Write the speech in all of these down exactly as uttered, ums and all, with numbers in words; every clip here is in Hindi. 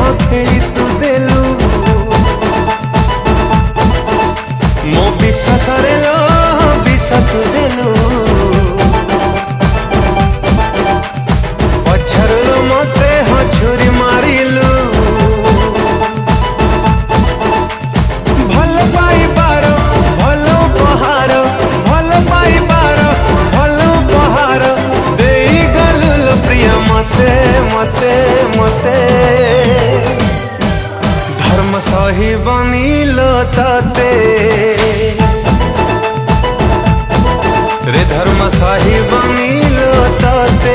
खेली तू देलु मो विश्वास रे लो विष तू देलु पछरु मते हछुरी मारिलु भल पाई बार भल उपहार भल पाई बार भल उपहार देई गलु प्रिय मते मते मते धर्म सही बनिलो तते रे धर्म सही बनिलो तते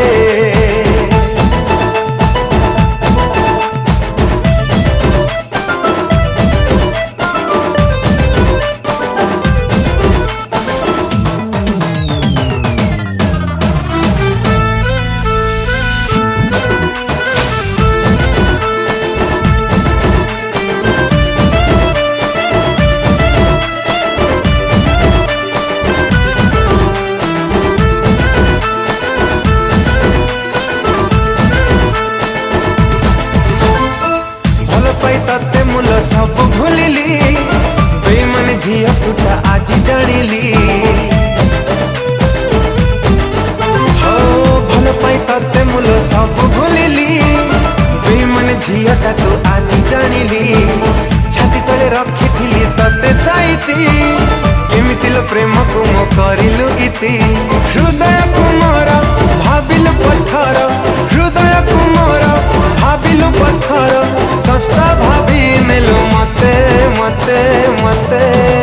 तते मूल सब भूलिली बेईमान झिया फुटा आज जानिली हो भल पाई तते मूल सब भूलिली बेईमान झिया ता तू आज जानिली छाती तले रखिथिली तते साइती केमिति लो प्रेम को मो करिलु इति हृदय को मोर भाबिलु पत्थर हृदय को मोर भाबिलु पत्थर सस्ता भाभी नेलु मते मते मते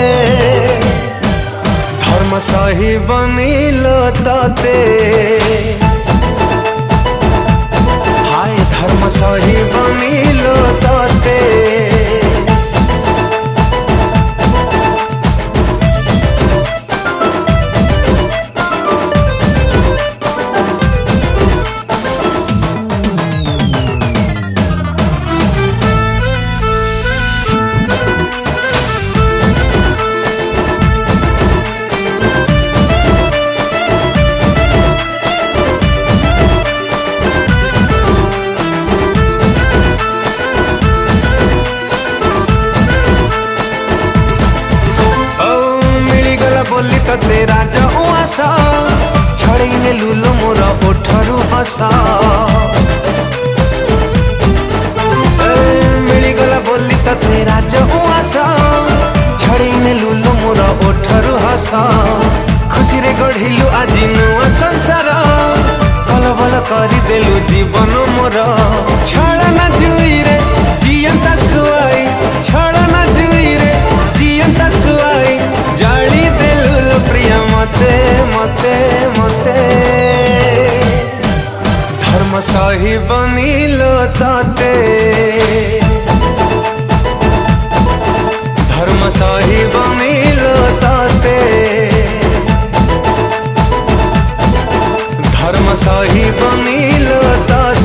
धर्म सही बनिलो तते हाय धर्म सही बनिलो तते बोली तो तेरा जो आशा छड़े लुलो मोर ओठरू हसा मिलगला बोली तो तेरा जो आशा छड़े लुलो मोर ओठरू हसा खुशी रे गढ़िलु आज नुआ संसार भल भल करदेलु जीवन मोर छड़ना जुई रे जियंता सुआई छड़ना जुई रे जियंता सुआई जाली देलु प्रिय मते मते मते धर्म सही बनिलो तते धर्म सही बनिलो तते धर्म सही बनिलो तते।